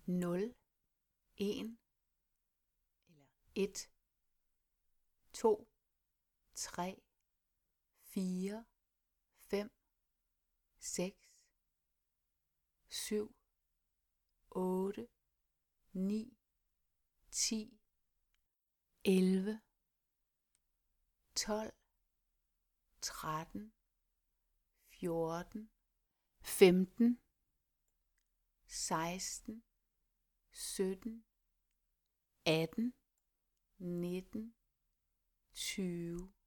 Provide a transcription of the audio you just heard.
0, 1 eller 1, 2, 3, 4, 5, 6, 7, 8, 9, 10, 11, 12, 13, 14, 15, 16, 17, 18, 19, 20,